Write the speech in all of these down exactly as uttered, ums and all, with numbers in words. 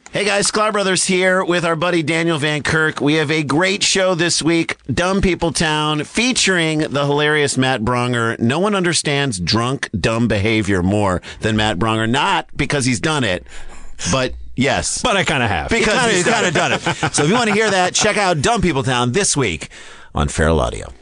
Hey guys, Sklar Brothers here with our buddy Daniel Van Kirk. We have a great show this week, Dumb People Town, featuring the hilarious Matt Bronger. No one understands drunk, dumb behavior more than Matt Bronger. Not because he's done it, but yes. But I kind of have. Because kinda, he's kind of done it. So if you want to hear that, check out Dumb People Town this week on Feral Audio.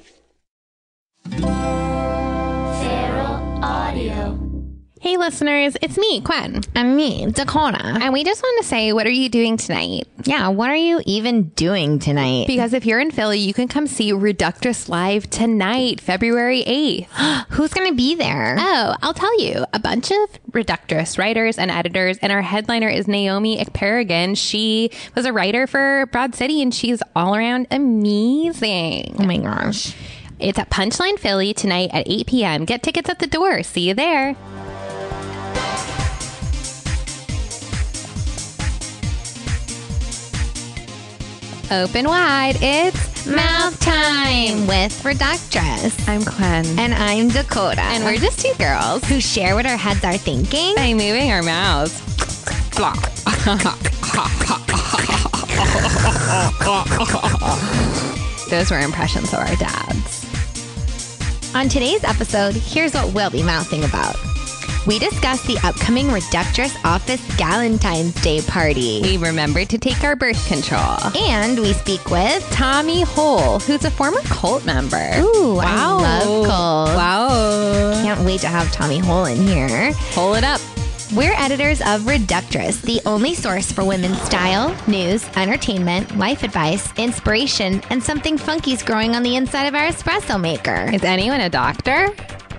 Feral Audio. Hey listeners, it's me, Quen. And me, Dakota. And we just want to say, what are you doing tonight? Yeah, what are you even doing tonight? Because if you're in Philly, you can come see Reductress live tonight, February eighth. Who's going to be there? Oh, I'll tell you. A bunch of Reductress writers and editors, and our headliner is Naomi Ekperigin. She was a writer for Broad City, and she's all around amazing. Oh my gosh. It's at Punchline Philly tonight at eight p.m. Get tickets at the door. See you there. Open wide, it's Mouth Time with Reductress. I'm Quen. And I'm Dakota. And we're just two girls who share what our heads are thinking by moving our mouths. Those were impressions of our dads. On today's episode, here's what we'll be mouthing about. We discuss the upcoming Reductress office Galentine's Day party. We remembered to take our birth control. And we speak with Tommy Hole, who's a former cult member. Ooh, wow. I love cult. Wow. Can't wait to have Tommy Hole in here. Pull it up. We're editors of Reductress, the only source for women's style, news, entertainment, life advice, inspiration, and something funky's growing on the inside of our espresso maker. Is anyone a doctor?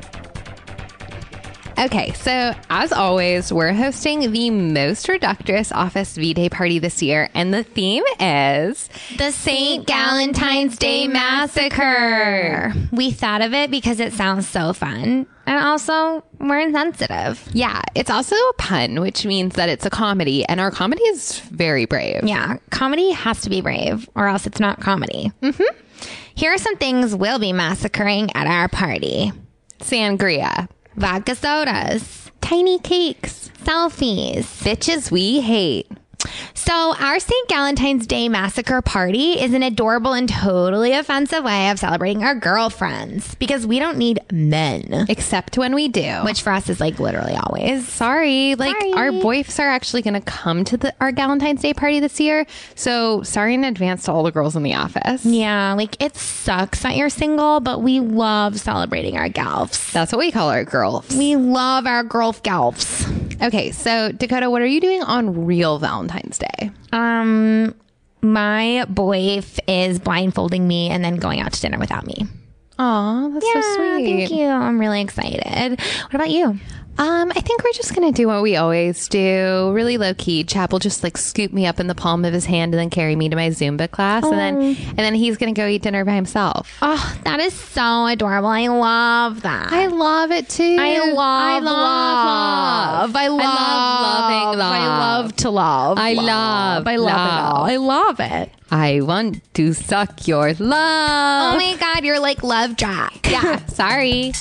Okay, so as always, we're hosting the most Reductress office V-Day party this year, and the theme is the Saint Galentine's Day Massacre. We thought of it because it sounds so fun, and also we're insensitive. Yeah, it's also a pun, which means that it's a comedy, and our comedy is very brave. Yeah, comedy has to be brave, or else it's not comedy. Mm-hmm. Here are some things we'll be massacring at our party. Sangria. Vodka sodas, tiny cakes, selfies, bitches we hate. So our Saint Galentine's Day Massacre party is an adorable and totally offensive way of celebrating our girlfriends because we don't need men. Except when we do. Which for us is like literally always. Sorry. Like sorry. Our boyfs are actually going to come to the, our Galentine's Day party this year. So sorry in advance to all the girls in the office. Yeah. Like it sucks that you're single, but we love celebrating our galfs. That's what we call our girls. We love our girl galfs. Okay. So Dakota, what are you doing on real Valentine's Day? Um, my boyf is blindfolding me and then going out to dinner without me. Aw, that's yeah, so sweet. Thank you. I'm really excited. What about you? Um, I think we're just going to do what we always do. Really low key. Chap will just like scoop me up in the palm of his hand and then carry me to my Zumba class. Oh. And then, and then he's going to go eat dinner by himself. Oh, that is so adorable. I love that. I love it too. I love, I love, love. I love, I love loving love. I love to love. I love. I love love. it all. I love it. I want to suck your love. Oh my God, you're like Love Jack. Yeah, sorry.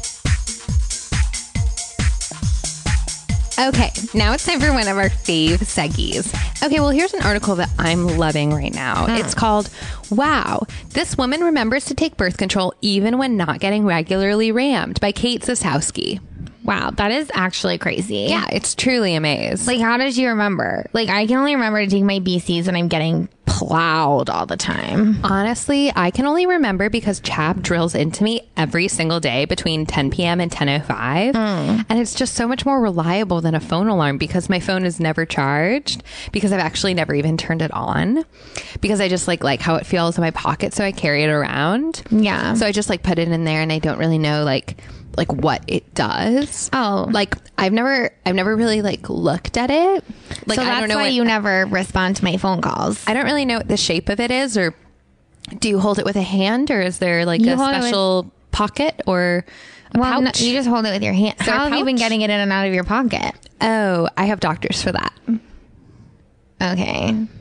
Okay, now it's time for one of our fave seggies. Okay, well, here's an article that I'm loving right now. Mm. It's called, Wow, This Woman Remembers to Take Birth Control Even When Not Getting Regularly Rammed by Kate Zasowski. Wow, that is actually crazy. Yeah, it's truly amazing. Like, how did you remember? Like, I can only remember to take my B Cs when I'm getting plowed all the time. Honestly, I can only remember because Chap drills into me every single day between ten p.m. and ten oh five. Mm. And it's just so much more reliable than a phone alarm because my phone is never charged, because I've actually never even turned it on, because I just like like how it feels in my pocket, so I carry it around. Yeah. So I just like put it in there and I don't really know like like what it does. Oh, like I've never I've never really like looked at it. Like so I that's don't know why what, you never respond to my phone calls. I don't really know what the shape of it is, or do you hold it with a hand, or is there like you a special with, pocket or a well, pouch? No, you just hold it with your hand. How have you been getting it in and out of your pocket? Oh, I have doctors for that. Okay.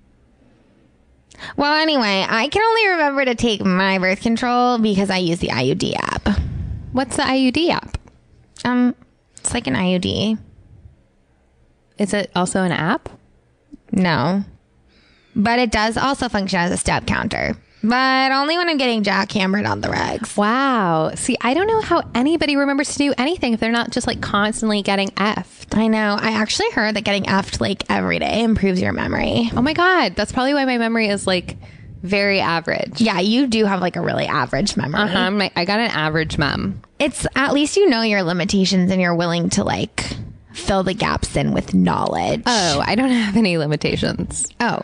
Well, anyway, I can only remember to take my birth control because I use the I U D app. What's the I U D app? Um, it's like an I U D. Is it also an app? No. But it does also function as a step counter. But only when I'm getting jackhammered on the regs. Wow. See, I don't know how anybody remembers to do anything if they're not just like constantly getting effed. I know. I actually heard that getting effed like every day improves your memory. Oh my God. That's probably why my memory is like very average. Yeah, you do have like a really average memory. Uh-huh. My, I got an average mem. It's at least you know your limitations and you're willing to like fill the gaps in with knowledge. Oh, I don't have any limitations. Oh.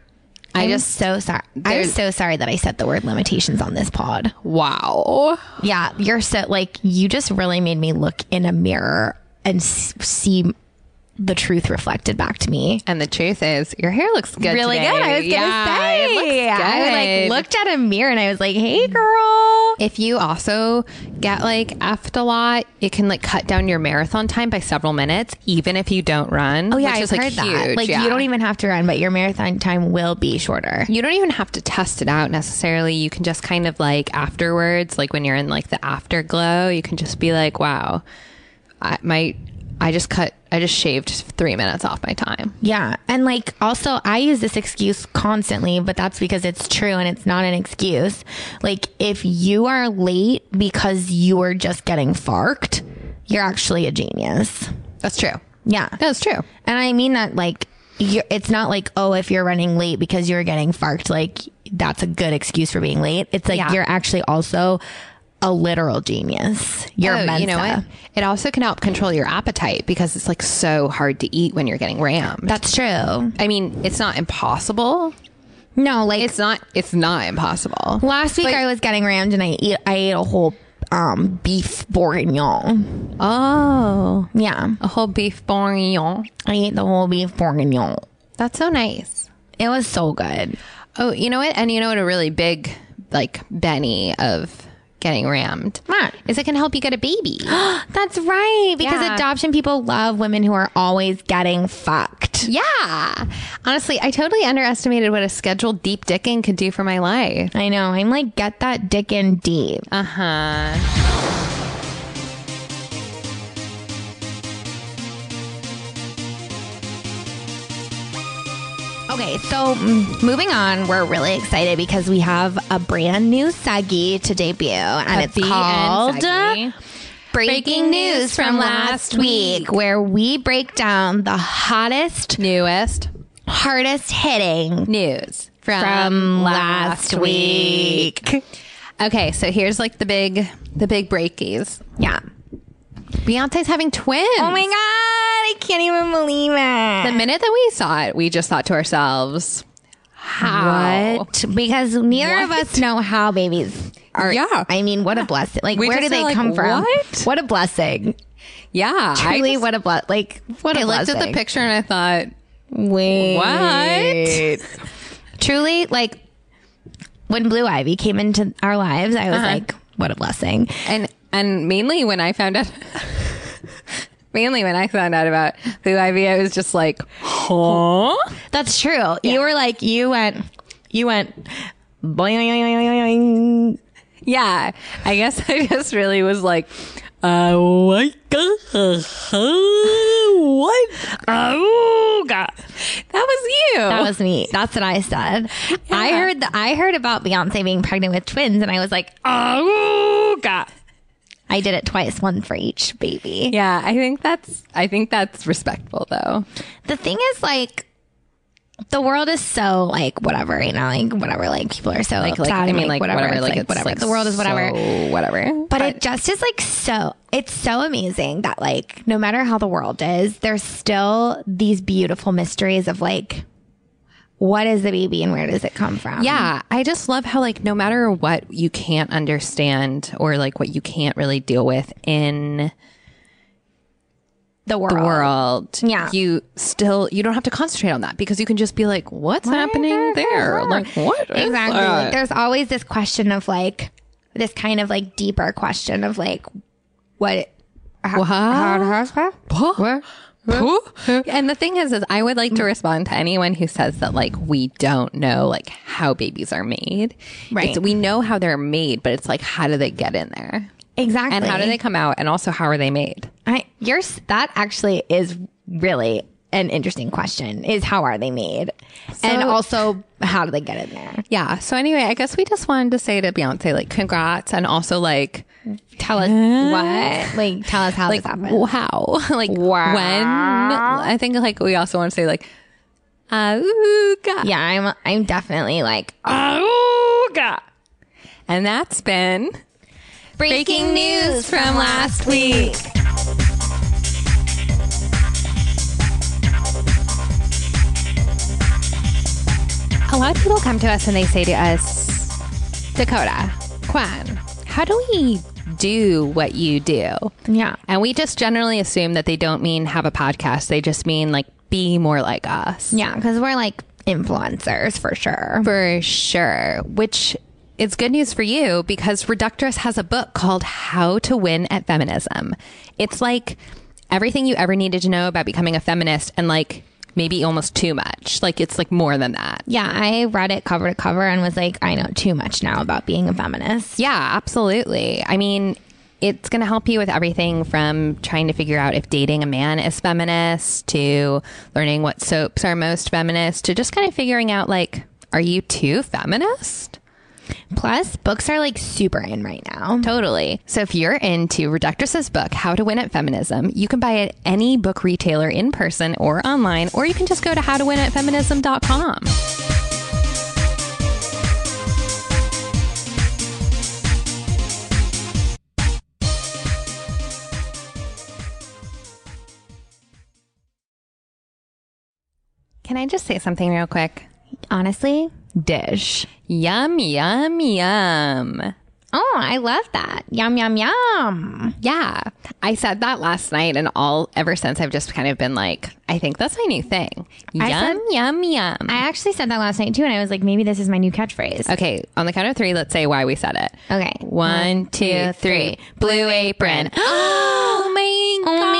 I I'm just so sorry. I'm there's- so sorry that I said the word limitations on this pod. Wow. Yeah, you're so like you just really made me look in a mirror and s- see the truth reflected back to me. And the truth is, your hair looks good. Really today. good. I was gonna Yeah, say. it looks good. I like looked at a mirror and I was like, "Hey, girl." If you also get like effed a lot, it can like cut down your marathon time by several minutes, even if you don't run. Oh yeah, which I've is, like, heard that. huge. Like Yeah. you don't even have to run, but your marathon time will be shorter. You don't even have to test it out necessarily. You can just kind of like afterwards, like when you're in like the afterglow, you can just be like, wow, I, my, I just cut, I just shaved three minutes off my time. Yeah. And like also I use this excuse constantly, but that's because it's true and it's not an excuse. Like if you are late because you are just getting farked, you're actually a genius. That's true. Yeah. That's true. And I mean that like you're, it's not like, oh, if you're running late because you're getting farked, like that's a good excuse for being late. It's like Yeah. you're actually also a literal genius. You're Oh, Mensa. you know what? It also can help control your appetite because it's like so hard to eat when you're getting rammed. That's true. I mean, it's not impossible. No, like It's not. It's not impossible. last week But- I was getting rammed and I eat I ate a whole um beef bourguignon. Oh, Yeah. a whole beef bourguignon. I ate the whole beef bourguignon. That's so nice. It was so good. Oh, you know what? And you know what? A really big like Benny of getting rammed What? is it can help you get a baby. That's right. Because Yeah. adoption people love women who are always getting fucked. Yeah. Honestly, I totally underestimated what a scheduled deep dicking could do for my life. I know. I'm like, get that dick in deep. Uh huh. Okay, so mm, moving on, we're really excited because we have a brand new Saggy to debut, and it's B N called Saggy. Breaking News from Last Week, where we break down the hottest, Newest hardest hitting news from, from last week. Okay, so here's like the big, the big breakies. Yeah. Beyonce's having twins. Oh my God, I can't even believe it. The minute that we saw it, we just thought to ourselves, how? What? Because neither of What? us know how babies are. Yeah. I mean, what a blessing. Like, We where just do they are like, come from? what? What a blessing. Yeah. Truly, I just- what a blessing. Like, what a I looked blessing. at the picture and I thought, Wait. what? Truly, like, when Blue Ivy came into our lives, I was Uh-huh. like, what a blessing. And and mainly when I found out, mainly when I found out about Blue Ivy, I was just like, huh? That's true. You were like, you went, you went, boing. Yeah, I guess I just really was like, oh my god, what? Oh god, that was you. That was me. That's what I said. I heard that. I heard about Beyonce being pregnant with twins, and I was like, oh god. I did it twice, one for each baby. Yeah, I think that's I think that's respectful though. The thing is, like, the world is so like whatever, you know, like whatever, like people are so Like, upset. like I and, mean, like whatever, whatever, it's, like, like, it's whatever. like the world is whatever. so whatever. But, it just is like so. It's so amazing that like no matter how the world is, there's still these beautiful mysteries of like, what is the baby and where does it come from? Yeah, I just love how like no matter what you can't understand or like what you can't really deal with in the world. the world, Yeah. you still you don't have to concentrate on that because you can just be like, what's happening there? Like what? is Exactly. that? Like, there's always this question of like this kind of like deeper question of like what. How, What? how, how, And the thing is, is I would like to respond to anyone who says that like we don't know like how babies are made. Right. It's, we know how they're made, but it's like how do they get in there? exactly. And how do they come out? And also how are they made? I, yours that actually is really an interesting question is how are they made? And also how do they get in there? Yeah. So anyway, I guess we just wanted to say to Beyonce, like, congrats. And also, like, Tell us what? Like, tell us how like, this happened. how? Like, Wow. when? I think, like, we also want to say, like, Auga. Yeah, I'm I'm definitely like, Auga. And that's been Breaking news from last week. A lot of people come to us and they say to us, Dakota, Quan, how do we do what you do? Yeah. And we just generally assume that they don't mean have a podcast. They just mean like be more like us. Yeah, because we're like influencers for sure. For sure. Which is good news for you because Reductress has a book called How to Win at Feminism. It's like everything you ever needed to know about becoming a feminist and like maybe almost too much. Like it's like more than that. Yeah, I read it cover to cover and was like, I know too much now about being a feminist. Yeah, absolutely. I mean, it's going to help you with everything from trying to figure out if dating a man is feminist to learning what soaps are most feminist to just kind of figuring out like, are you too feminist? Plus, books are like super in right now. Totally. So if you're into Reductress's book, How to Win at Feminism, you can buy it at any book retailer in person or online, or you can just go to how to win at feminism dot com. Can I just say something real quick? Honestly, dish. Yum, yum, yum. Oh, I love that. Yum, yum, yum. Yeah. I said that last night and all ever since I've just kind of been like, I think that's my new thing. I Yum, said- yum, yum. I actually said that last night too, and I was like, maybe this is my new catchphrase. Okay, on the count of three, let's say why we said it. Okay. One, two, three. Blue Apron. Oh my Oh my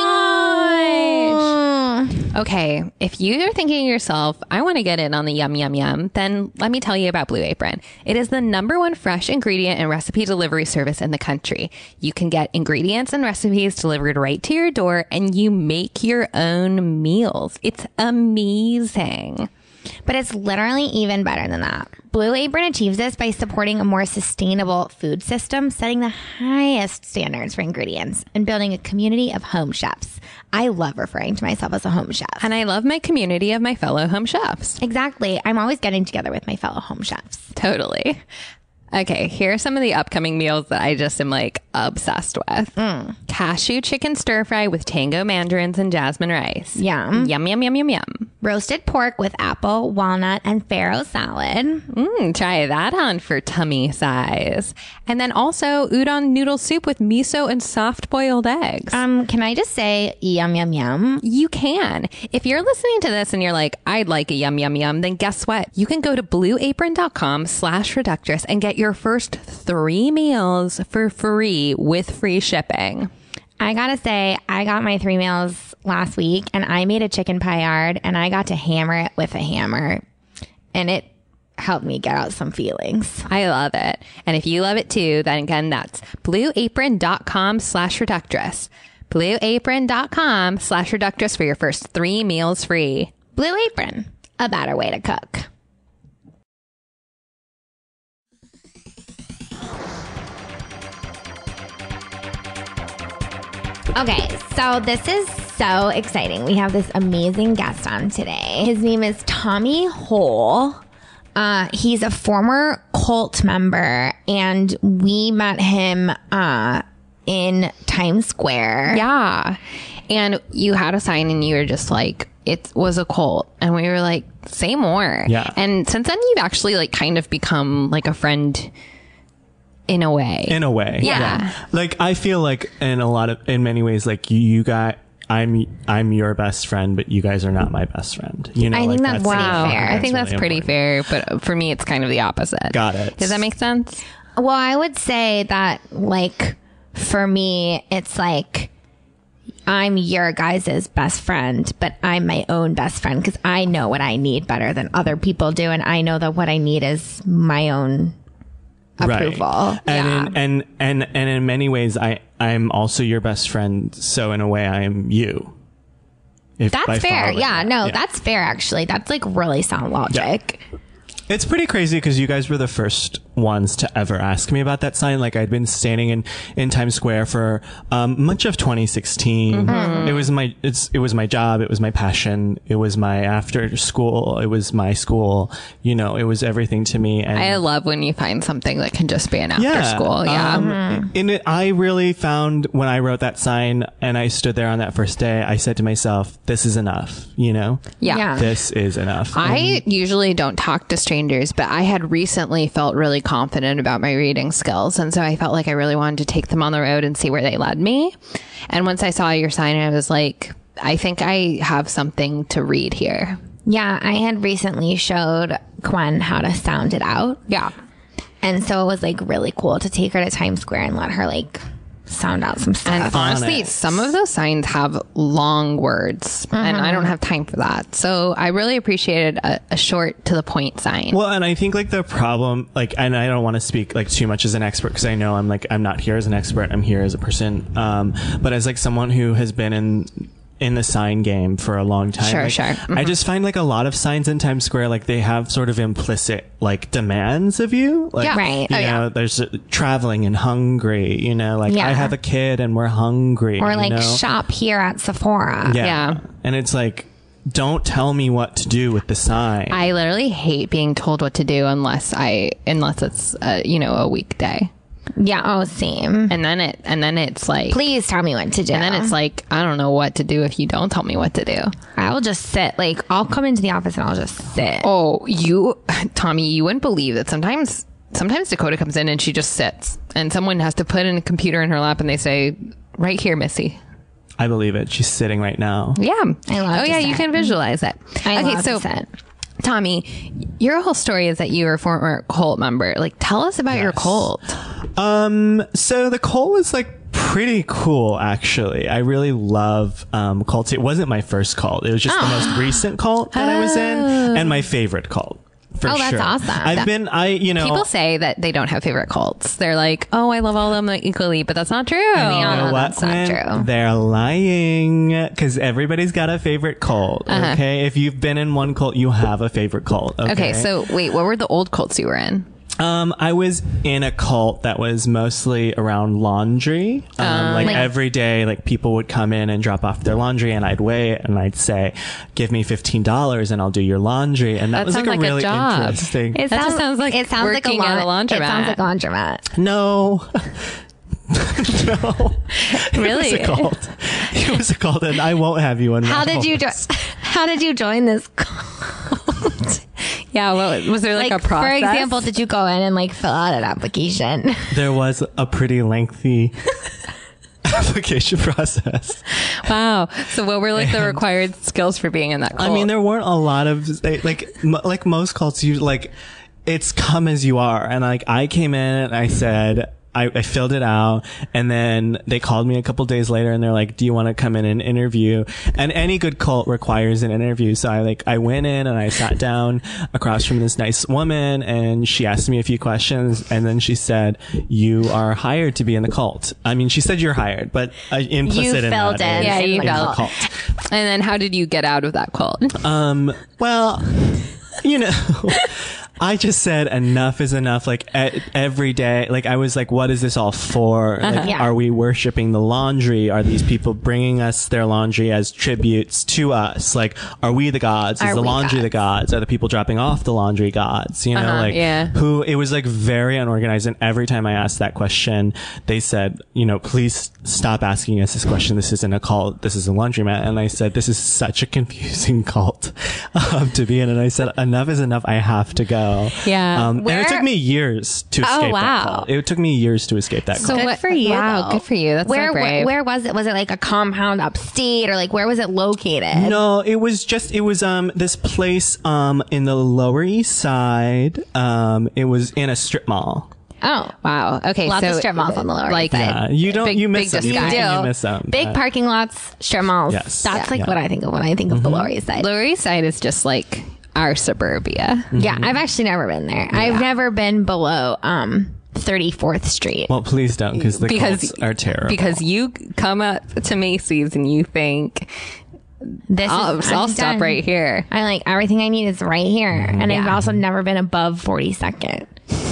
gosh. Okay, if you're thinking to yourself, I want to get in on the yum, yum, yum, then let me tell you about Blue Apron. It is the number one fresh ingredient and recipe delivery service in the country. You can get ingredients and recipes delivered right to your door, and you make your own meals. It's amazing. But it's literally even better than that. Blue Apron achieves this by supporting a more sustainable food system, setting the highest standards for ingredients, and building a community of home chefs. I love referring to myself as a home chef. And I love my community of my fellow home chefs. Exactly. I'm always getting together with my fellow home chefs. Totally. Okay, here are some of the upcoming meals that I just am like obsessed with. Mm. Cashew chicken stir fry with tango mandarins and jasmine rice. Yum. Yum, yum, yum, yum, yum. Roasted pork with apple, walnut, and farro salad. Mm, try that on for tummy size. And then also udon noodle soup with miso and soft boiled eggs. Um, can I just say yum, yum, yum? You can. If you're listening to this and you're like, I'd like a yum, yum, yum, then guess what? You can go to blueapron.com slash reductress and get your first three meals for free with free shipping. I gotta say, I got my three meals last week and I made a chicken paillard and I got to hammer it with a hammer and it helped me get out some feelings. I love it. And if you love it too, then again, that's blueapron.com slash reductress. Blueapron.com slash reductress for your first three meals free. Blue Apron, a better way to cook. Okay, so this is so exciting. We have this amazing guest on today. His name is Tommy Hole. Uh, he's a former cult member, and we met him uh, in Times Square. Yeah. And you had a sign and you were just like, it was a cult. And we were like, say more. Yeah. And since then, you've actually like kind of become like a friend in a way. In a way. Yeah. Like, I feel like in a lot of, in many ways, like you, you got, I'm, I'm your best friend, but you guys are not my best friend. You know, I think like, that's pretty Wow. fair. I think that's really pretty important. fair. But for me, it's kind of the opposite. Got it. Does that make sense? Well, I would say that, like, for me, it's like I'm your guys' best friend, but I'm my own best friend because I know what I need better than other people do. And I know that what I need is my own approval. Right. And, Yeah. in, and, and, and in many ways, I, I'm also your best friend. So in a way, I am you. If That's by fair. following Yeah, that. no, that's fair, actually. That's like really sound logic. It's pretty crazy because you guys were the first ones to ever ask me about that sign. Like I'd been standing in, in Times Square for um, much of twenty sixteen. Mm-hmm. It was my it's it was my job. It was my passion. It was my after school. It was my school. You know, it was everything to me. And I love when you find something that can just be an after yeah, school. Yeah. Um, in it, I really found when I wrote that sign and I stood there on that first day, I said to myself, "This is enough." You know, yeah. Yeah. this is enough. I usually don't talk to strangers, but I had recently felt really confident about my reading skills. And so I felt like I really wanted to take them on the road and see where they led me. And once I saw your sign, I was like, I think I have something to read here. Yeah, I had recently showed Gwen how to sound it out. Yeah. And so it was like really cool to take her to Times Square and let her like sound out some stuff. And honestly, Honest. some of those signs have long words, and I don't have time for that. So I really appreciated a, a short to the point sign. Well, and I think like the problem, like, and I don't want to speak like too much as an expert because I know I'm like, I'm not here as an expert. I'm here as a person. Um, but as like someone who has been in, in the sign game for a long time. Sure, like, sure. Mhm. I just find like a lot of signs in Times Square, like they have sort of implicit like demands of you. Like, Yeah. Right. You Oh, know, yeah. there's uh, traveling and hungry, you know, like Yeah. I have a kid and we're hungry. or you like know? shop here at Sephora. Yeah. Yeah. And it's like, don't tell me what to do with the sign. I literally hate being told what to do unless I unless it's uh, you know a weekday, Yeah, oh, same. and then it and then it's like Please tell me what to do. and then it's like I don't know what to do if you don't tell me what to do. I'll just sit. Like, I'll come into the office and I'll just sit. Oh, you, Tommy, you wouldn't believe that sometimes sometimes Dakota comes in and she just sits, and someone has to put in a computer in her lap and they say, "Right here, Missy." I believe it. She's sitting right now. Yeah. I love oh to yeah, you sit. can visualize it. I okay, love so to sit. Tommy, your whole story is that you were a former cult member. Like, tell us about your Yes. cult. Um, so the cult was like pretty cool, actually. I really love um, cults. It wasn't my first cult. It was just the most recent cult that I was in, and my favorite cult. For Oh, that's sure. awesome. I've That- been, I, you know, People say that they don't have favorite cults. They're like, oh, I love all of them equally, but that's not true. we all you know know what, that's not Gwen? true. They're lying because everybody's got a favorite cult. Uh-huh. Okay, if you've been in one cult, you have a favorite cult. Okay, Okay, so wait, what were the old cults you were in? Um, I was in a cult that was mostly around laundry. Um, like, Like- every day, like people would come in and drop off their laundry, and I'd wait and I'd say, "Give me fifteen dollars, and I'll do your laundry." And that, That was like sounds a like a really job. interesting. It That just sounds like it sounds like a, working at a laun- It sounds laundromat. like a laundromat. no, no, Really? it was a cult. It was a cult, and I won't have you in. my How did you jo- house. How did you join this cult? Yeah, well, was there like, Like, a process? for example, did you go in and like fill out an application? There was a pretty lengthy application process. Wow. So what were like the required skills for being in that cult? I mean, there weren't a lot of they- like m- like most cults. You like it's come as you are, and like I came in and I said. I, I filled it out, and then they called me a couple days later, and they're like, "Do you want to come in and interview?" And any good cult requires an interview. So I like I went in and I sat down across from this nice woman, and she asked me a few questions, and then she said, "You are hired to be in the cult." I mean, she said you're hired, but uh, implicit in filled that in. is Yeah, you in the felt- cult. and then how did you get out of that cult? Um, well, you know, I just said enough is enough. Like e- every day, like I was like, what is this all for? Like, Yeah. are we worshiping the laundry? Are these people bringing us their laundry as tributes to us? Like, are we the gods? Is Are the we laundry the gods? Are the people dropping off the laundry gods? You know, Uh-huh, like yeah. who, it was like very unorganized. And every time I asked that question, they said, you know, please stop asking us this question. This isn't a cult. This is a laundromat. And I said, this is such a confusing cult um, to be in. And I said, enough is enough. I have to go. Yeah. Um, and Where- it took me years to Oh, escape wow. that cult. It took me years to escape that So cult. Good what- for you. Wow, though. good for you. That's so where, brave. where where was it? Was it like a compound upstate, or like where was it located? No, it was just it was um this place um in the Lower East Side. Um, it was in a strip mall. Oh, Wow. Okay. Lots so, of strip malls on the Lower like, East Side. Uh, you don't Big- you miss big them. You disguise. do. do. You miss them. big Uh, parking lots, strip malls. Yes. That's Yeah. like Yeah. what I think of when I think of the Lower East Side. Lower East Side is just like our suburbia. Yeah, I've actually never been there. I've never been below um thirty-fourth Street. Well, please don't, because the Because- cults are terrible. Because you come up to Macy's and you think This I'll, is, I'll I'm stop done. right here. I like everything I need is right here. And I've Yeah. also never been above forty-second.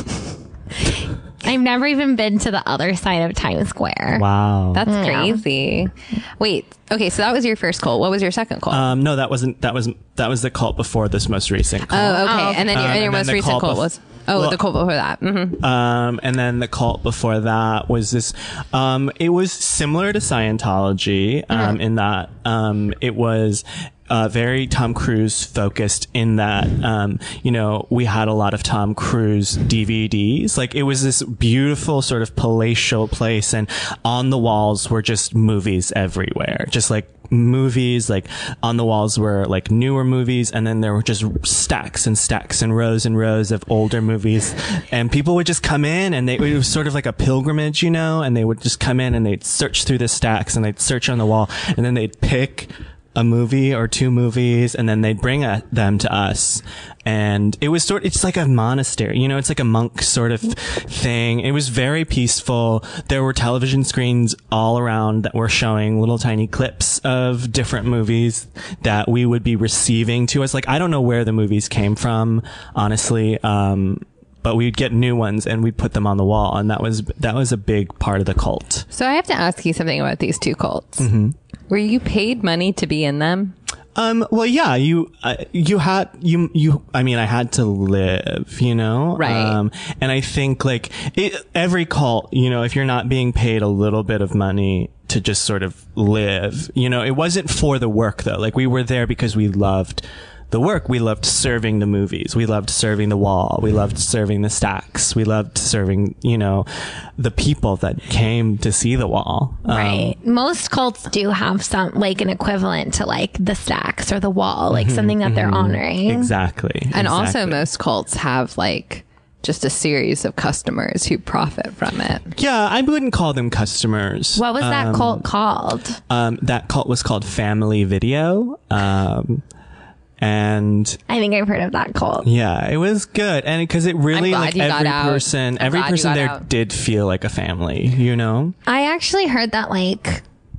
I've never even been to the other side of Times Square. Wow. That's Yeah. crazy. Wait. Okay, so that was your first cult. What was your second cult? Um, no, that wasn't. That was that was the cult before this most recent cult. oh, okay. Oh, okay. And then your, Um, and your and then most the recent cult cult bef- was. Oh, well- the cult before that. hmm Um, and then the cult before that was this. Um, it was similar to Scientology um, in that um, it was. Uh, very Tom Cruise focused in that, um, you know, we had a lot of Tom Cruise D V Ds. Like it was this beautiful sort of palatial place, and on the walls were just movies everywhere, just like movies. Like on the walls were like newer movies, and then there were just stacks and stacks and rows and rows of older movies, and people would just come in, and they, it was sort of like a pilgrimage, you know, and they would just come in and they'd search through the stacks and they'd search on the wall, and then they'd pick a movie or two movies, and then they'd bring a, them to us. And it was sort it's like a monastery, you know, it's like a monk sort of thing. It was very peaceful. There were television screens all around that were showing little tiny clips of different movies that we would be receiving to us. Like, I don't know where the movies came from, honestly. Um, but we'd get new ones and we'd put them on the wall. And that was, that was a big part of the cult. So I have to ask you something about these two cults. Mm-hmm. Were you paid money to be in them? Um, well, yeah, you, uh, you had, you, you, I mean, I had to live, you know? Right. Um, and I think like it, every cult, you know, if you're not being paid a little bit of money to just sort of live, you know, it wasn't for the work though. Like we were there because we loved the work. We loved serving the movies. We loved serving the wall. We loved serving the stacks. We loved serving, you know, the people that came to see the wall. Um, Right. Most cults do have some, like an equivalent to like the stacks or the wall, like something that they're honoring. Exactly. And also exactly. most cults have like just a series of customers who profit from it. Yeah, I wouldn't call them customers. What was that Um, cult called? Um, that cult was called Family Video. Um, and I think I've heard of that cult. yeah, it was good. And because it really, I'm glad like you got every out. person, I'm every glad you person got there out. did feel like a family, you know? I actually heard that like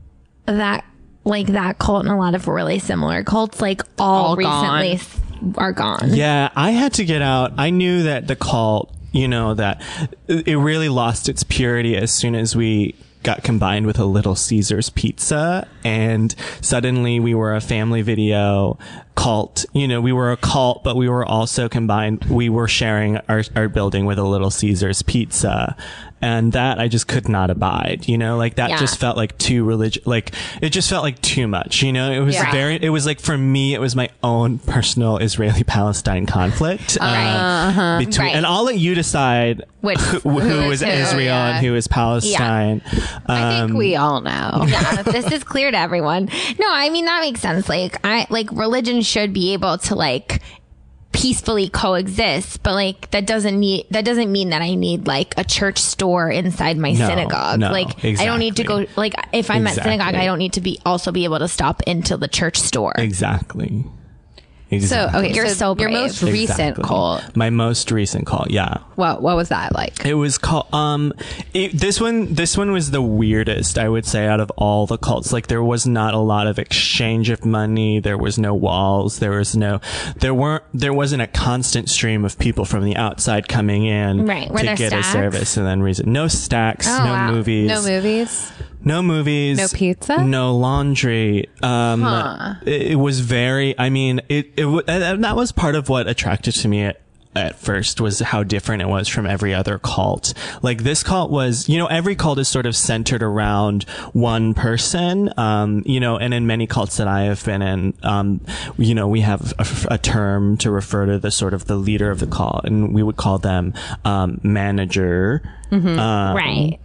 that like that cult and a lot of really similar cults like all, All recently gone. s- are gone. Yeah, I had to get out. I knew that the cult, you know, that it really lost its purity as soon as we got combined with a Little Caesars pizza, and suddenly we were a Family Video cult. You know, we were a cult, but we were also combined. We were sharing our, our building with a Little Caesars pizza. And that I just could not abide, you know, like that Yeah. just felt like too religious, like it just felt like too much, you know, it was Yeah. very, it was like for me, it was my own personal Israeli-Palestine conflict. um, Right. between, Right. and I'll let you decide Which- who, who who is is who, Israel yeah. and who is Palestine. I think Um, we all know. Yeah, this is clear to everyone. No, I mean that makes sense. Like I like religion should be able to like peacefully coexist, but like that doesn't need that doesn't mean that I need like a church store inside my No, synagogue. no, like I don't need to go exactly. like if I'm at synagogue, Exactly. I don't need to be also be able to stop into the church store. Exactly. So, Exactly. okay, You're so, so your brave. most recent Exactly. cult, My most recent call, yeah. what what was that like? It was called, um, it, this one, this one was the weirdest, I would say, out of all the cults. Like, there was not a lot of exchange of money. There was no walls. There was no, there weren't, there wasn't a constant stream of people from the outside coming in Right. Were to there get stacks? a service and then reason. No stacks, Oh, no wow. movies. No movies? No movies. No pizza? No laundry. Um, Huh. it, it was very, I mean, it, it, w- and that was part of what attracted to me at, at first was how different it was from every other cult. Like this cult was, you know, every cult is sort of centered around one person. Um, you know, and in many cults that I have been in, um, you know, we have a, a term to refer to the sort of the leader of the cult, and we would call them, um, manager. Um, Right.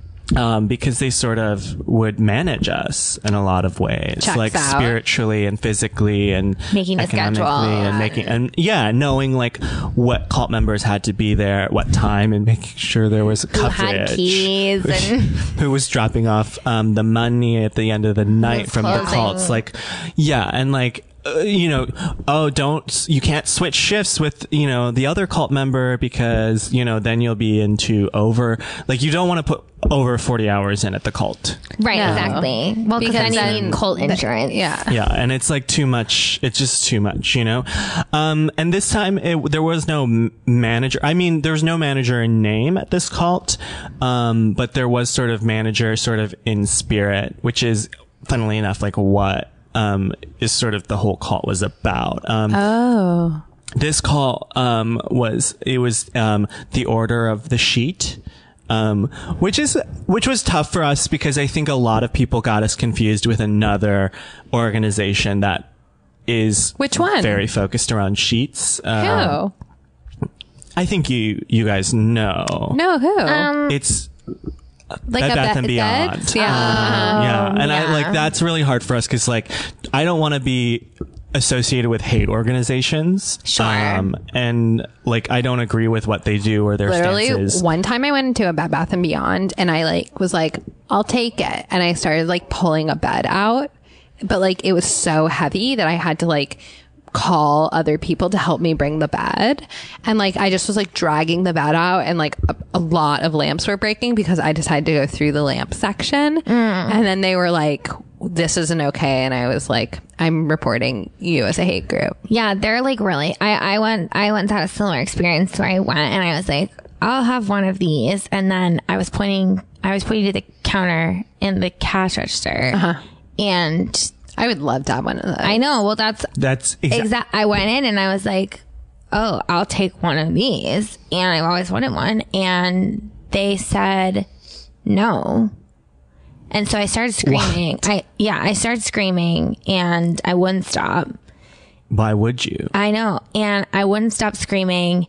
um, because they sort of would manage us in a lot of ways, Checks like out. spiritually and physically and Making the economically schedule. and making, and yeah, knowing like what cult members had to be there at what time and making sure there was Who coverage. had keys and Who was dropping off um, the money at the end of the night Was from the closing. cults. Like, yeah. And like, uh, you know, oh, don't, you can't switch shifts with, you know, the other cult member because, you know, then you'll be into over, like, you don't want to put over forty hours in at the cult. Right, No. exactly. Well, because then then you need cult insurance. Yeah. Yeah, and it's like too much. It's just too much, you know. Um, and this time it, there was no m- manager. I mean, there was no manager in name at this cult, um, but there was sort of manager, sort of in spirit, which is, funnily enough, like what um, is sort of the whole cult was about. Um, Oh. this call um was it was um the Order of the Sheet, um which is which was tough for us because I think a lot of people got us confused with another organization that is Which one? very focused around sheets. Um, Who? I think you you guys know. No, who? Um, It's like Bed a Bath Bed- and Beyond. Beds? Yeah. yeah, and I yeah. like that's really hard for us because like I don't want to be associated with hate organizations. Sure. Um, and like I don't agree with what they do or their Literally, stances. one time I went into a Bed Bath and Beyond, and I like was like, "I'll take it," and I started like pulling a bed out, but like it was so heavy that I had to like call other people to help me bring the bed, and like I just was like dragging the bed out, and like a, a lot of lamps were breaking because I decided to go through the lamp section, and then they were like, "This isn't okay," and I was like, "I'm reporting you as a hate group." Yeah, they're like really. I, I went. I once had a similar experience where I went and I was like, "I'll have one of these," and then I was pointing. I was pointing to the counter in the cash register, Uh-huh. and I would love to have one of those. I know. Well, that's That's exa- exact. I went in and I was like, "Oh, I'll take one of these," and I've always wanted one, and they said no. And so I started screaming. I yeah, I started screaming and I wouldn't stop. Why would you? I know. And I wouldn't stop screaming.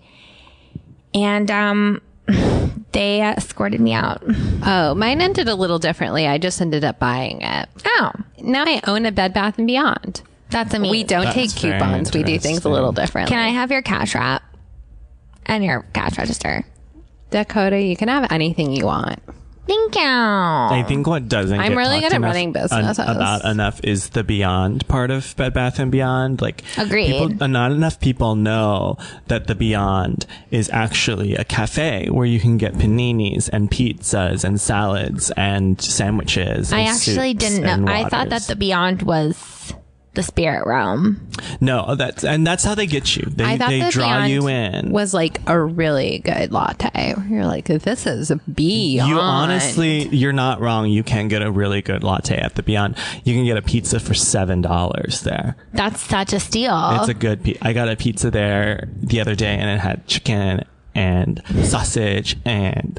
And um they uh, escorted me out. Oh, mine ended a little differently. I just ended up buying it. Oh, Now I own a Bed Bath and Beyond. that's amazing. We don't That's take very coupons. We do things a little differently. Can I have your cash wrap and your cash register? Dakota, you can have anything you want. Thank you. I think what doesn't I'm get really talked good at enough running businesses. un- about enough is the Beyond part of Bed Bath and Beyond. Like, Agreed. people, uh, not enough people know that the Beyond is actually a cafe where you can get paninis and pizzas and salads and sandwiches. I and actually soups didn't and know. I thought that waters. the Beyond was the spirit realm. no, that's and that's how they get you. They I thought they the draw Beyond you in. was like a really good latte. You're like, this is beyond. You honestly, you're not wrong. You can get a really good latte at the Beyond. You can get a pizza for seven dollars there. That's such a steal. It's a good pi- I got a pizza there the other day and it had chicken and sausage and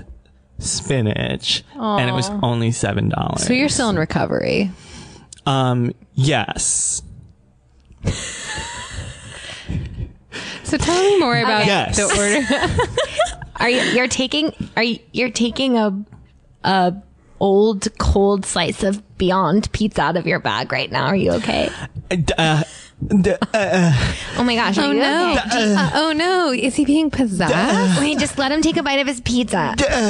spinach and it was only seven dollars. So you're still in recovery. Um, yes. So tell me more about Yes. the order. Are you you're taking are you you're taking a a old cold slice of Beyond pizza out of your bag right now? Are you okay? Uh, d- uh, Oh my gosh, are Oh you no! okay? Uh, oh no! Is he being possessed? Wait, just let him take a bite of his pizza.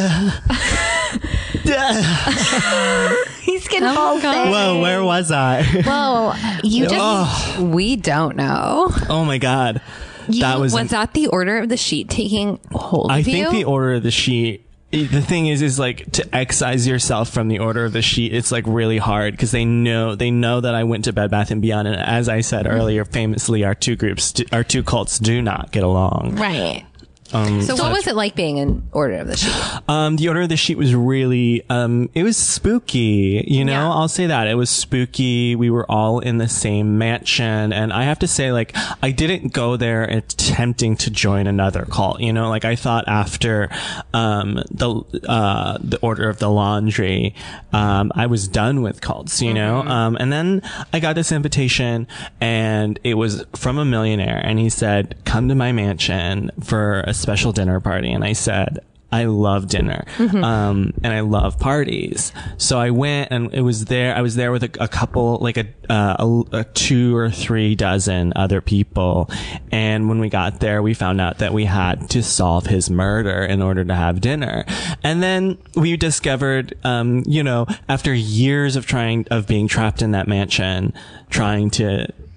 He's convulsing. whoa, where was I? Whoa, you just oh, We don't know. oh my God. That was, Was an- that the Order of the Sheet taking hold I of think you? the Order of the Sheet. The thing is, is like to excise yourself from the Order of the Sheet. It's like really hard because they know they know that I went to Bed Bath and Beyond, and as I said earlier, famously, our two groups, do- our two cults, do not get along. right. Um, so what was it like being in Order of the Sheet? Um, the Order of the Sheet was really, um, it was spooky, you know, Yeah. I'll say that. It was spooky. We were all in the same mansion. And I have to say, like, I didn't go there attempting to join another cult, you know, like I thought after, um, the, uh, the Order of the Laundry, um, I was done with cults, you know, um, and then I got this invitation and it was from a millionaire and he said, come to my mansion for a special dinner party. And I said, I love dinner. Um, and I love parties. So I went and it was there. I was there with a, a couple, like a, uh, a, a two or three dozen other people. And when we got there, we found out that we had to solve his murder in order to have dinner. And then we discovered, um, you know, after years of trying, of being trapped in that mansion, trying to,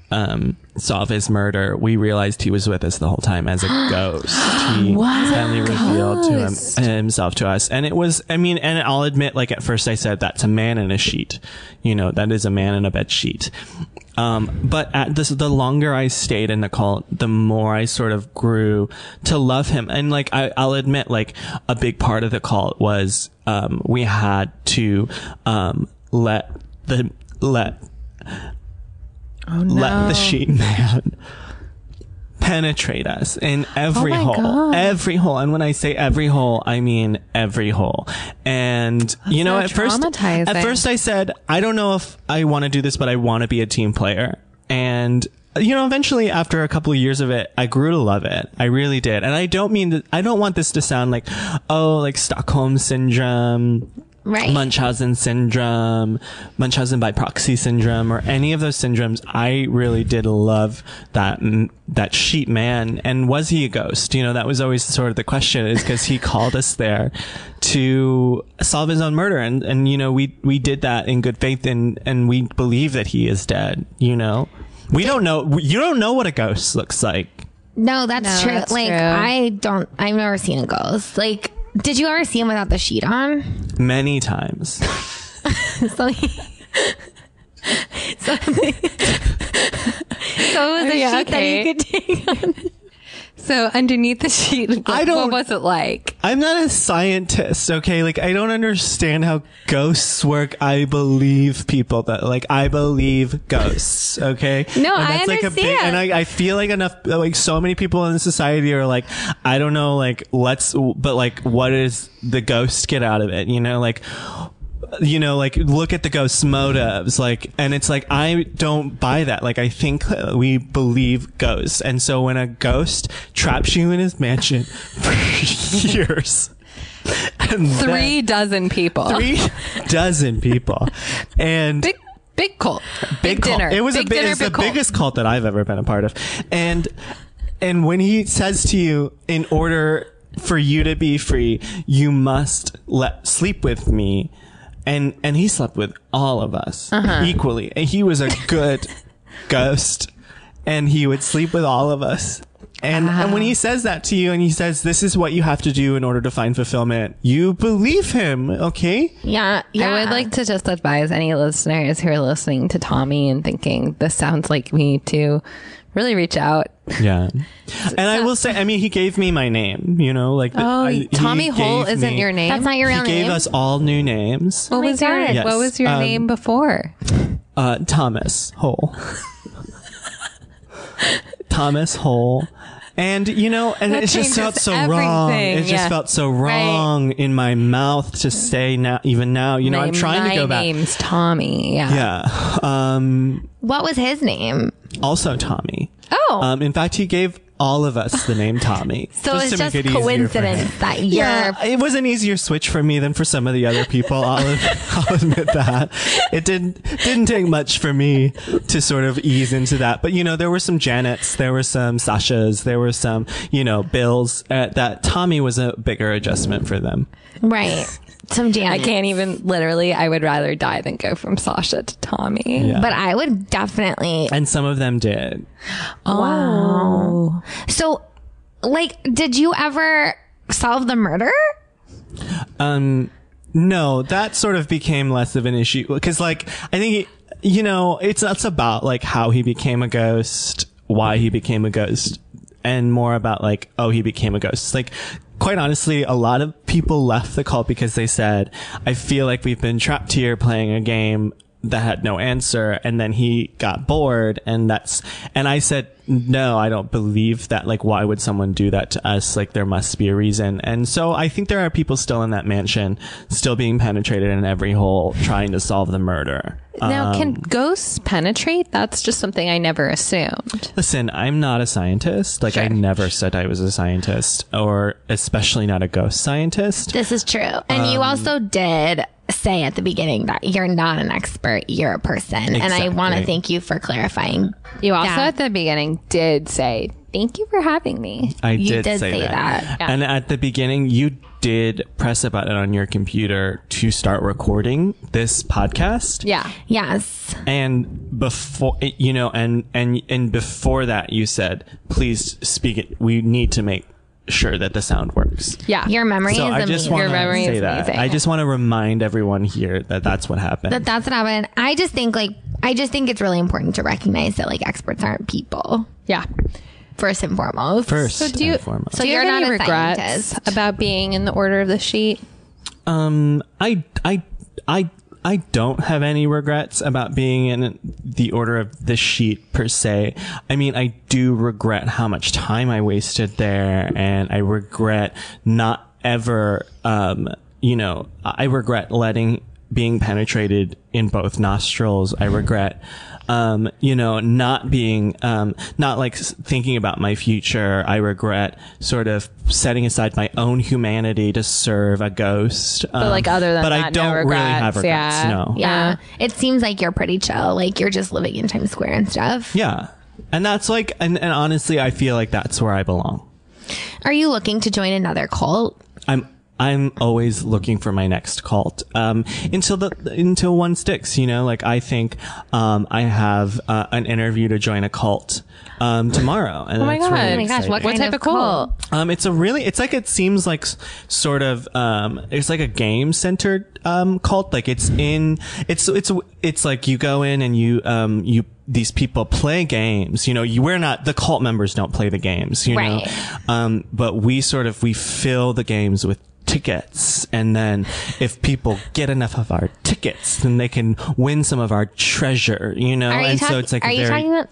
um, solve his murder, we realized he was with us the whole time as a ghost. He finally revealed to him, himself to us. And it was, I mean, and I'll admit, like, at first I said, that's a man in a sheet. You know, that is a man in a bed sheet. Um, but at this, the longer I stayed in the cult, the more I sort of grew to love him. And like, I, I'll admit, like, a big part of the cult was, um, we had to, um, let the, let, Oh, no. let the sheet man penetrate us in every Oh my hole, God. every hole. And when I say every hole, I mean every hole. And you know, so at first, traumatizing. at first I said, I don't know if I want to do this, but I want to be a team player. And you know, eventually after a couple of years of it, I grew to love it. I really did. And I don't mean that, I don't want this to sound like, oh, like Stockholm syndrome, Right. Munchausen syndrome, Munchausen by proxy syndrome, or any of those syndromes. I really did love that that sheet man. And was he a ghost? You know, that was always sort of the question, is because he called us there to solve his own murder. And, and you know, we, we did that in good faith, and, and we believe that he is dead, you know? We don't know, you don't know what a ghost looks like. No, that's No, true. that's like, true. I don't, I've never seen a ghost. Like, did you ever see him without the sheet on? Many times. So, he, so, so it was a Yeah, sheet okay. that he could take on. So underneath the sheet, what, I don't- what was it like? I'm not a scientist, okay? Like, I don't understand how ghosts work. I believe people that, like, I believe ghosts, okay? No, and I like a big, understand. and I, I feel like enough, like, so many people in society are like, I don't know, like, let's, but like, what does the ghost get out of it? You know, like, you know, like, look at the ghost's motives, like, and it's like, I don't buy that. Like, I think we believe ghosts. And so when a ghost traps you in his mansion for years, and Three dozen people. then three dozen people, and Big, big cult. Big, cult. dinner. It was big a big, dinner, it's big the cult. biggest cult that I've ever been a part of. And, and when he says to you, in order for you to be free, you must let sleep with me. And, and he slept with all of us Uh-huh. equally. And he was a good ghost, and he would sleep with all of us. And, and when he says that to you, and he says, this is what you have to do in order to find fulfillment, you believe him. Okay. Yeah, yeah. I would like to just advise any listeners who are listening to Tommy and thinking this sounds like me to really reach out. Yeah. And I will say, I mean, he gave me my name, you know, like, Oh, I, he Tommy Hole gave isn't me- your name. That's not your He real gave name. us all new names. What Oh my was your God. Yes. What was your Um, name before? Uh, Thomas Hole. Thomas Hole. And, you know, and That it just felt changes so wrong. everything, It just yeah. felt so wrong in my mouth to say now, even now, you know, I'm My- trying to go My back. name's Tommy. Yeah. Yeah. Um, What was his name? also Tommy. Oh, Um, in fact, he gave all of us the name Tommy. so it's to just make it easier for him. coincidence that you're. Yeah, it was an easier switch for me than for some of the other people. I'll, I'll admit that. It didn't didn't take much for me to sort of ease into that. But you know, there were some Janets, there were some Sashas, there were some, you know, Bills. Uh, that Tommy was a bigger adjustment for them. Right. Some jam. I can't even literally. I would rather die than go from Sasha to Tommy. Yeah. But I would definitely. And some of them did. Wow. So, like, did you ever solve the murder? Um, no, that sort of became less of an issue because, like, I think, he, you know, it's that's about like how he became a ghost, why he became a ghost, and more about like, oh, he became a ghost. Like, quite honestly, a lot of people left the cult because they said, I feel like we've been trapped here playing a game that had no answer. And then he got bored, and that's, and I said, no, I don't believe that. Like, why would someone do that to us? Like, there must be a reason. And so I think there are people still in that mansion, still being penetrated in every hole, trying to solve the murder. Now, Um, can ghosts penetrate? That's just something I never assumed. Listen, I'm not a scientist. Like, I Sure. never said I was a scientist, or especially not a ghost scientist. This is true. And Um, you also did say at the beginning that you're not an expert, you're a person. And I want to Exactly. thank you for clarifying. You also that. at the beginning did say, thank you for having me. I You did, did say, say that. that. Yeah. And at the beginning, you did press a button on your computer to start recording this podcast. Yeah. Yes. And before, you know, and, and, and before that you said, please speak it. We need to make sure that the sound works. Yeah. Your memory So is I just amazing. want Your to memory say is that. amazing. I just want to remind everyone here that that's what happened. That that's what happened. I just think like I just think it's really important to recognize that like experts aren't people Yeah. first and foremost. First So do you, and foremost. So do you you're have not any a regrets scientist. about being in the order of the sheet? Um, I, I, I, I don't have any regrets about being in the order of the sheet per se. I mean, I do regret how much time I wasted there, and I regret not ever, um, you know, I regret letting being penetrated in both nostrils. I regret, um, you know, not being, um, not like s- thinking about my future. I regret sort of setting aside my own humanity to serve a ghost. Um, like, other than but I that, no don't really have regrets, regrets. yeah. No. Yeah. It seems like you're pretty chill. Like you're just living in Times Square and stuff. Yeah. And that's like, and, and honestly, I feel like that's where I belong. Are you looking to join another cult? I'm, I'm always looking for my next cult, um, until the, until one sticks, you know, like I think, um, I have, uh, an interview to join a cult, um, tomorrow. And Oh my that's God. really Oh my gosh, what exciting. What type of cult? Um, it's a really, it's like, it seems like s- sort of, um, it's like a game centered, um, cult. Like it's in, it's, it's, it's like you go in and you, um, you, these people play games, you know, you, we're not, the cult members don't play the games, you Right. know, um, but we sort of, we fill the games with tickets, and then if people get enough of our tickets, then they can win some of our treasure, you know, Are you, and talk- so it's like are a you very, talking about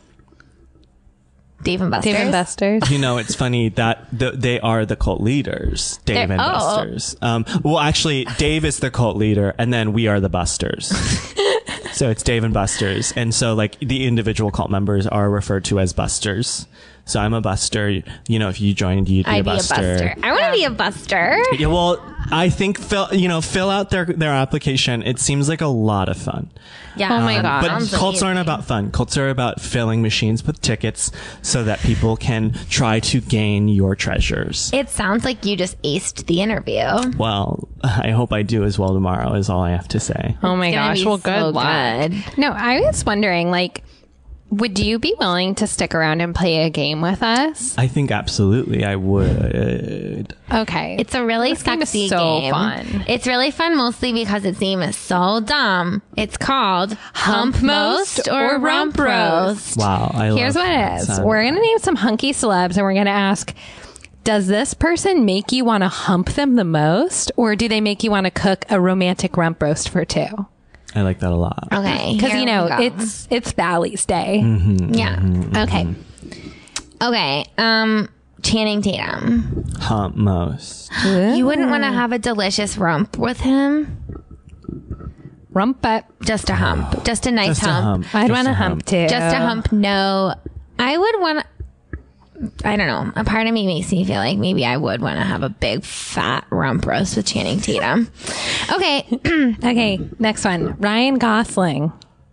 Dave and Buster's? Dave and Buster's. you know, it's funny that the, they are the cult leaders, Dave They're- and oh. Busters. Um, well, actually, Dave is the cult leader, and then we are the Busters. So it's Dave and Busters, and so like the individual cult members are referred to as Busters. So I'm a Buster. You know, if you joined, you'd be, I'd a, be a buster. buster. I want to be a buster. Yeah, well, I think fill you know fill out their their application. It seems like a lot of fun. Yeah. Oh my God. But Sounds cults aren't amazing. about fun. Cults are about filling machines with tickets so that people can try to gain your treasures. It sounds like you just aced the interview. Well, I hope I do as well tomorrow, is all I have to say. Oh my It's gonna gosh. be Well, good so luck. good. No, I was wondering, like, would you be willing to stick around and play a game with us? I think absolutely I would. Okay. It's a really This game is sexy so game. fun. It's really fun mostly because its name is so dumb. It's called Hump Most or Rump Roast. Wow, I Here's love what it is. sound. We're going to name some hunky celebs and we're going to ask, does this person make you want to hump them the most? Or do they make you want to cook a romantic rump roast for two? I like that a lot. Okay. Because, here you know, we go. it's it's Bally's Day. Yeah. Okay. Okay. Um, Channing Tatum. Hump most. You wouldn't want to have a delicious rump with him? Rump it. Just a hump. Just a nice Just a hump. hump. I'd Just want a to hump too. Just a hump. No. I would want to. I don't know. A part of me makes me feel like maybe I would want to have a big fat rump roast with Channing Tatum. Okay. Okay, next one. Ryan Gosling.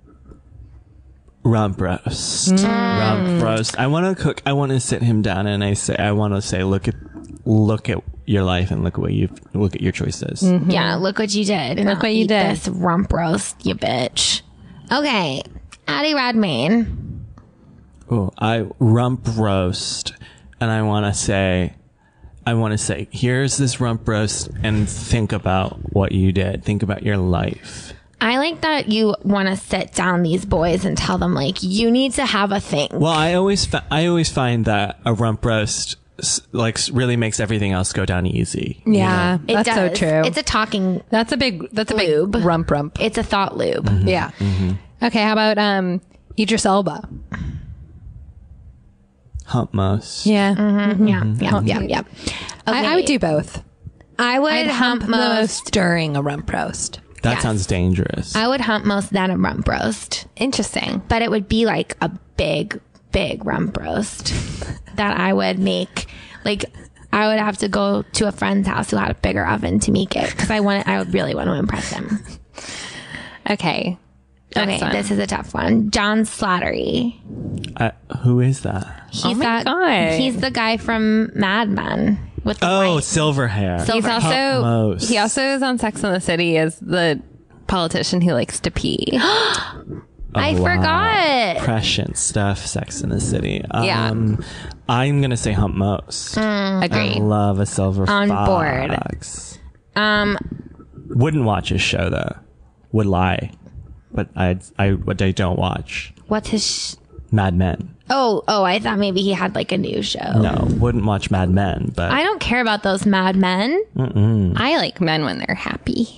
Rump roast. Rump roast. I want to cook. I want to sit him down and I say, I want to say, look at, look at your life and look at what you look at your choices. Yeah, look what you did. And Look I'll what you eat did. This rump roast, you bitch. Okay. Addie Redmayne. Oh, I rump roast, and I want to say, I want to say, here's this rump roast, and think about what you did. Think about your life. I like that you want to sit down these boys and tell them like you need to have a thing. Well, I always, fi- I always find that a rump roast s- like s- really makes everything else go down easy. Yeah, It that's so does. true. It's a talking. that's a big. That's a big Lube. rump rump. It's a thought lube. Yeah. Okay. How about um Idris Elba? Hump most. Yeah. Yeah, yeah, yeah, yeah. I, I would do both. I would I'd hump, hump most. most during a rump roast. That Yes. sounds dangerous. I would hump most than a rump roast, Interesting. but it would be like a big, big rump roast that I would make. Like I would have to go to a friend's house who had a bigger oven to make it because I want. I would really want to impress him. Okay. Okay, Next one. this is a tough one. John Slattery. I, who is that? He's Oh my that. God. He's the guy from Mad Men. with the Oh, white. silver hair. Silver He's hair. also Most. he also is on Sex and the City as the politician who likes to pee. I Oh, wow. forgot. Prescient stuff, Sex in the City. Yeah. Um, I'm going to say hump most. I Agreed. love a silver On fox. board. Um, Wouldn't watch his show, though. Would lie. But I, I, what I don't watch. what's his? Sh- Mad Men. oh, oh, I thought maybe he had like a new show. No, wouldn't watch Mad Men, but I don't care about those Mad Men. I like men when they're happy.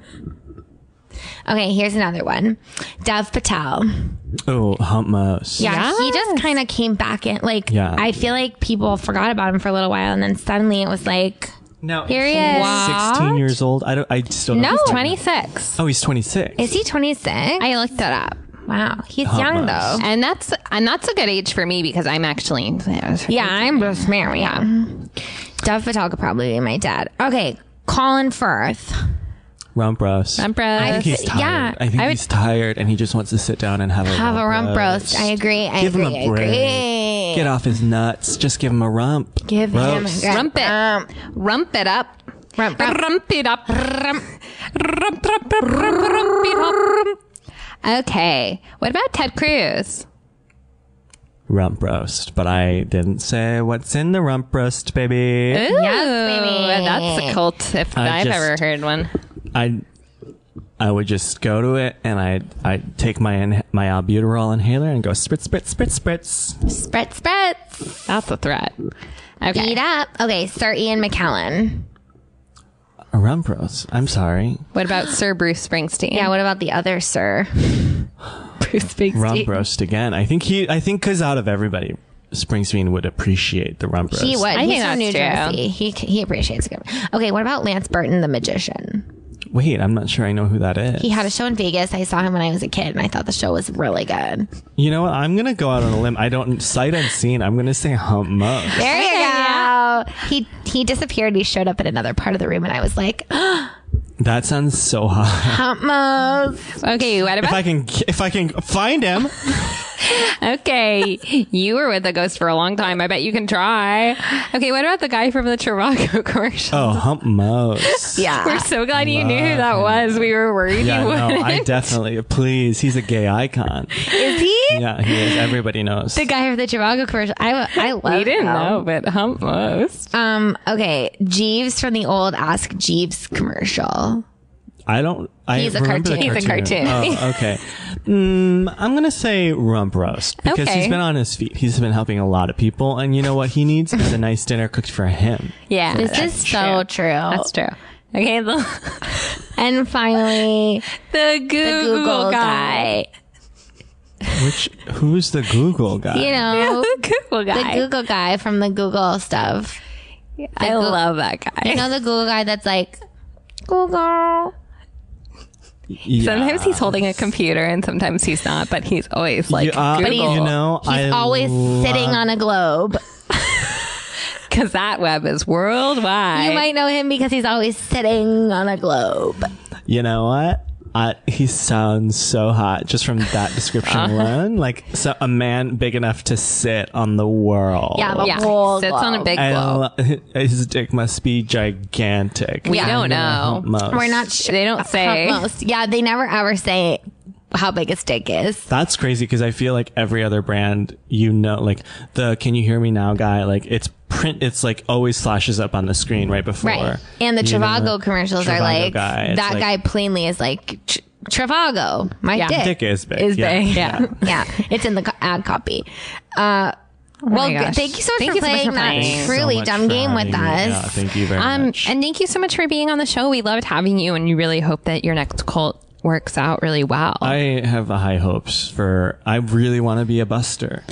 Okay, here's another one. Dev Patel. oh, hump most. Yeah, he Yes. just kind of came back in. Like, Yeah. I feel like people forgot about him for a little while, and then suddenly it was like, No, here he is. sixteen years old. I don't. I still don't No. understand. twenty-six. Oh, he's twenty-six. Is he twenty-six? I looked it up. Wow, he's Hump young most. though. And that's and that's a good age for me because I'm actually Yeah, I'm just married. Yeah. Dev Patel could probably be my dad. Okay, Colin Firth. Rump roast. Rump roast. I think he's tired. Yeah, I think I would- he's tired, and he just wants to sit down and have a Have rump a rump roast. I agree. I Give agree. him a I break. agree. Get off his nuts. Just give him a rump. Give roast. him a Rump it. Um, Rump it up. rump, rump. Rump it up. Rump, rump, rump, rump, rump it up. Okay. What about Ted Cruz? rump roast. But I didn't say what's in the rump roast, baby. Ooh, baby. That's a cult if I I've just- ever heard one. I I would just go to it and I I take my in, my albuterol inhaler and go spritz spritz spritz spritz. Spread, spreads. That's a threat. Okay. Eat up. Okay, Sir Ian McKellen. A rump roast. I'm sorry. What about Sir Bruce Springsteen? Yeah, what about the other Sir? Bruce Springsteen. Rump roast again. I think he I think cuz out of everybody Springsteen would appreciate the rump roast. He would. I He's think from New that's true. Jersey. He he appreciates it. Okay, what about Lance Burton, the magician? Wait, I'm not sure I know who that is. He had a show in Vegas. I saw him when I was a kid, and I thought the show was really good. You know what? I'm gonna go out on a limb. I don't sight unseen. I'm gonna say hump most. There you go. He he disappeared. He showed up in another part of the room, and I was like, That sounds so hot. hump most. Okay, what If about I can, if I can find him, Okay, you were with the ghost for a long time. I bet you can try. Okay, what about the guy from the Trivago commercial? oh, hump most. Yeah. We're so glad you knew who that was. We were worried Yeah, you no, wouldn't. I definitely. Please, he's a gay icon. Is he? Yeah, he is. Everybody knows. The guy from the Trivago commercial. I, I love we didn't him. know, but hump most. Um, okay. Jeeves from the old Ask Jeeves commercial. I don't. I He's a remember the cartoon. He's a cartoon. Oh, okay. Mm, I'm gonna say rump roast because Okay. he's been on his feet. He's been helping a lot of people, and you know what he needs is a nice dinner cooked for him. Yeah, This that's is so true. That's true. Okay, the, And finally, the Google, the Google guy. guy. Which who's the Google guy? You know, The Google the guy. Google guy from the Google stuff. I Google- love that guy. You know the Google guy that's like, Google. Yeah. Sometimes he's holding a computer and sometimes he's not, but he's always like You, uh, Google. you know, He's I always love- sitting on a globe. Because that web is worldwide. You might know him because he's always sitting on a globe. You know what? Uh, he sounds so hot just from that description Uh-huh. alone. Like so, a man big enough to sit on the world. Yeah, the yeah, whole sits on a globe. big I globe. lo- his dick must be gigantic. We I'm don't gonna know. hump most. We're not sure. They don't say. Most. Yeah, they never ever say how big a stick is. That's crazy because I feel like every other brand, you know, like the "Can you hear me now" guy, like it's print. It's like always flashes up on the screen right before. Right. And the You know, Trivago commercials are Trivago like, guy, it's that like- guy plainly is like, "Tr- Trivago, my Yeah. dick. Dick is big. Is yeah. big. Yeah. Yeah, it's in the co- ad copy. Uh, well, my g- gosh. thank you so much Thank for you so much playing for that playing. So truly much dumb for game with having me. us. Yeah, thank you very Um, much. and thank you so much for being on the show. We loved having you, and we really hope that your next cult works out really well. I have high hopes for. I really want to be a buster.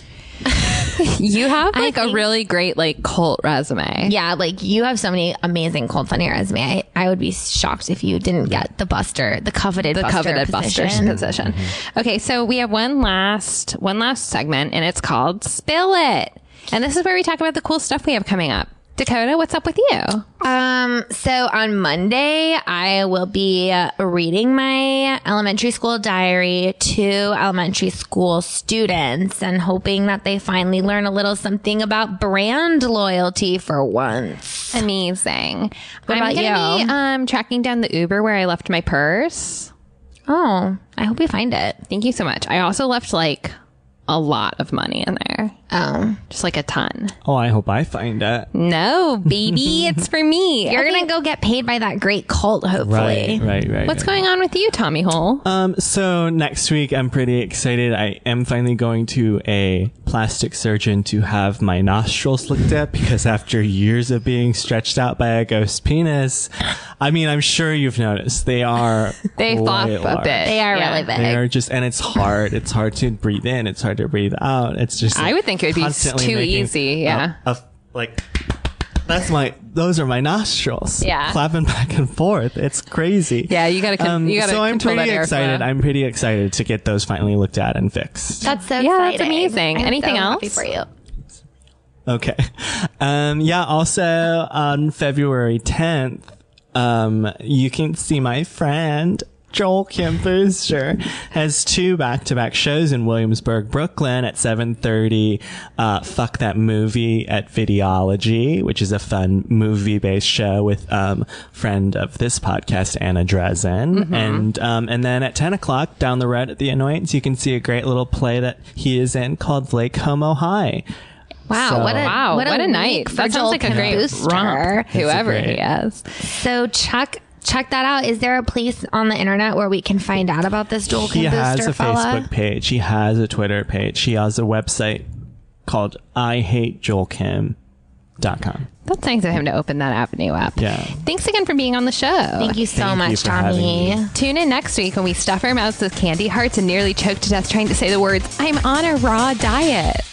you have like a think- really great like cult resume. Yeah, like you have so many amazing cults on your resume. I, I would be shocked if you didn't get the Buster, the coveted the Buster coveted position. Buster's position. Okay, so we have one last one last segment, and it's called Spill It. And this is where we talk about the cool stuff we have coming up. Dakota, what's up with you? Um, so on Monday, I will be uh, reading my elementary school diary to elementary school students and hoping that they finally learn a little something about brand loyalty for once. Amazing. What I'm about gonna you? be um, tracking down the Uber where I left my purse. Oh, I hope you find it. Thank you so much. I also left like a lot of money in there. Oh, Just like a ton. Oh, I hope I find it. No, baby, it's for me. you're Okay. going to go get paid by that great cult, hopefully. Right, right, right. What's right. going on with you, Tommy Hole? Um, so next week, I'm pretty excited. I am finally going to a plastic surgeon to have my nostrils looked at because after years of being stretched out by a ghost penis, I mean, I'm sure you've noticed they are They flop quite a large. bit. They are Yeah. really big. They are just, and it's hard. It's hard to breathe in. It's hard to breathe out. It's just. I would think it would be constantly too making easy, yeah. A, a, like, that's my. Those are my nostrils. Yeah. Clapping back and forth. It's crazy. Yeah, you gotta con- you gotta So I'm control pretty that airflow. excited. I'm pretty excited to get those finally looked at and fixed. That's so Yeah, that's exciting. amazing. I'm Anything so else? happy for you. Okay. Um, yeah, also on February tenth, um, you can see my friend Joel Kim Booster has two back-to-back shows in Williamsburg, Brooklyn at seven thirty. Uh, Fuck That Movie at Videology, which is a fun movie-based show with, um, friend of this podcast, Anna Drezen. Mm-hmm. And, um, and then at ten o'clock down the road at the Annoyance, you can see a great little play that he is in called Lake Como High. Wow, So- what a Wow, what a, what a week night. for That sounds Joel like a Kim great Booster. romp, whoever great. he is. So Chuck, check that out. Is there a place on the internet where we can find out about this Joel He Kim has Booster a fella? Facebook page. He has a Twitter page. He has a website called I Hate Joel Kim dot com. That's nice of him to open that avenue up. Yeah. Thanks again for being on the show. Thank you so Thank you much, for having Tommy. me. Tune in next week when we stuff our mouths with candy hearts and nearly choke to death trying to say the words, I'm on a raw diet.